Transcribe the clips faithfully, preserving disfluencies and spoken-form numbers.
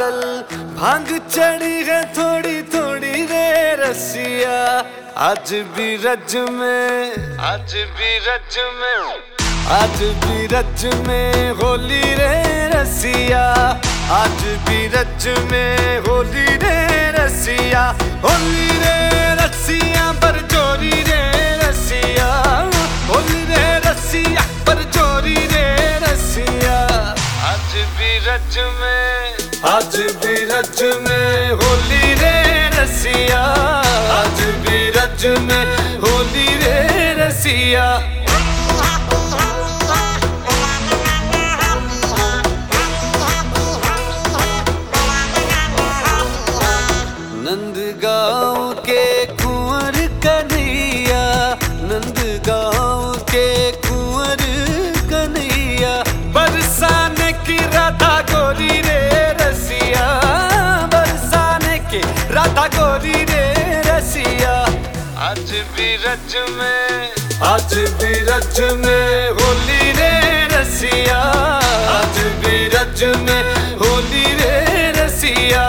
पागल भांग चढ़ी है थोड़ी थोड़ी रे रसिया आज भी रज में आज भी रज में आज भी रज में होली रे रसिया आज भी रज में होली रे रसिया होली रे रसिया पर चोरी रे रसिया होली रे रसिया पर चोरी रे रसिया आज भी रज में आज भी रज में होली रे रसिया आज भी रज में होली रे रसिया नंदगांव के कुंवर कन्हैया नंदगांव के कुंवर कन्हैया बरसाने की राधा गोरी रे रसिया बरसाने की राधा गोरी रे रसिया आज भी रज में आज भी रज में होली रे रसिया आज भी रज में होली रे रसिया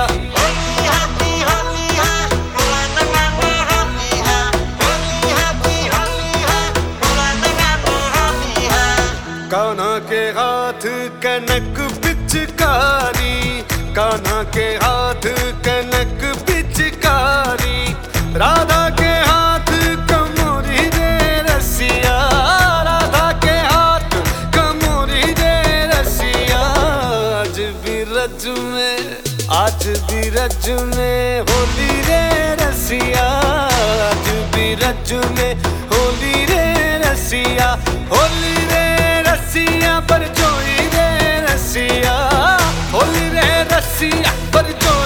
कान्हा के हाथ कनक पिचकारी कान्हा के हाथ कनक पिचकारी राधा के हाथ कमोरी रे रसिया राधा के हाथ कमोरी रे रसिया आज भी रज में आज भी रज में होली रे रसिया आज भी रज में होली रे रसिया होली रे रसिया पर चोरी रे रसिया होली रे रसिया पर चोरी